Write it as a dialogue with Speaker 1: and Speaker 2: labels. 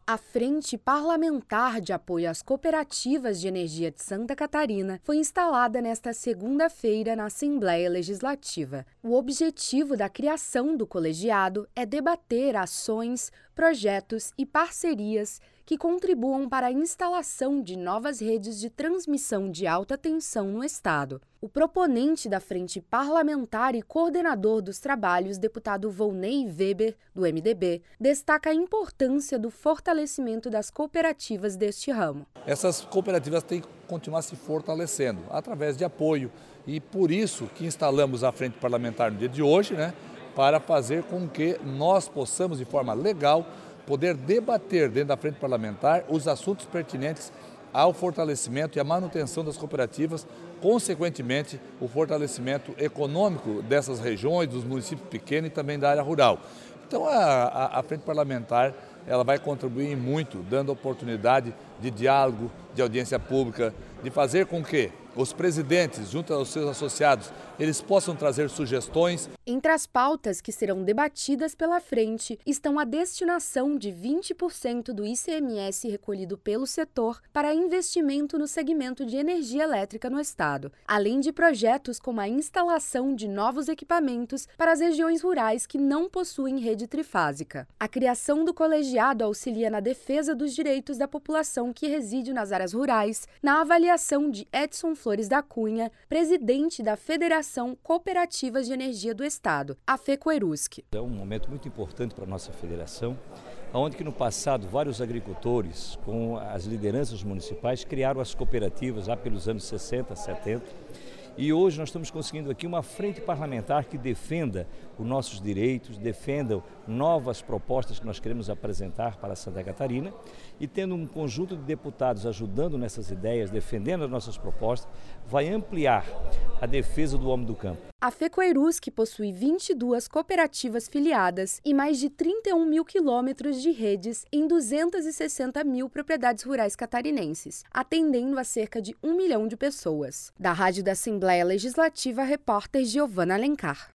Speaker 1: A Frente Parlamentar de Apoio às Cooperativas de Energia de Santa Catarina foi instalada nesta segunda-feira na Assembleia Legislativa. O objetivo da criação do colegiado é debater ações, projetos e parcerias que contribuam para a instalação de novas redes de transmissão de alta tensão no Estado. O proponente da Frente Parlamentar e coordenador dos trabalhos, deputado Volney Weber, do MDB, destaca a importância do fortalecimento das cooperativas deste ramo.
Speaker 2: Essas cooperativas têm que continuar se fortalecendo através de apoio e por isso que instalamos a Frente Parlamentar no dia de hoje, para fazer com que nós possamos, de forma legal, poder debater dentro da Frente Parlamentar os assuntos pertinentes ao fortalecimento e à manutenção das cooperativas, consequentemente, o fortalecimento econômico dessas regiões, dos municípios pequenos e também da área rural. Então, a Frente Parlamentar ela vai contribuir muito, dando oportunidade de diálogo, de audiência pública, de fazer com que os presidentes, junto aos seus associados, eles possam trazer sugestões.
Speaker 1: Entre as pautas que serão debatidas pela frente estão a destinação de 20% do ICMS recolhido pelo setor para investimento no segmento de energia elétrica no estado, além de projetos como a instalação de novos equipamentos para as regiões rurais que não possuem rede trifásica. A criação do colegiado auxilia na defesa dos direitos da população que reside nas áreas rurais, na avaliação de Edson Flores da Cunha, presidente da Federação Cooperativas de Energia do Estado, a FECOERUSC.
Speaker 3: É um momento muito importante para a nossa federação, onde que no passado vários agricultores, com as lideranças municipais, criaram as cooperativas lá pelos anos 60, 70. E hoje nós estamos conseguindo aqui uma frente parlamentar que defenda os nossos direitos, defenda novas propostas que nós queremos apresentar para Santa Catarina e tendo um conjunto de deputados ajudando nessas ideias, defendendo as nossas propostas, vai ampliar a defesa do homem do campo.
Speaker 1: A FECOERUSC possui 22 cooperativas filiadas e mais de 31 mil quilômetros de redes em 260 mil propriedades rurais catarinenses, atendendo a cerca de 1 milhão de pessoas. Da Rádio da Assembleia Legislativa, repórter Giovana Alencar.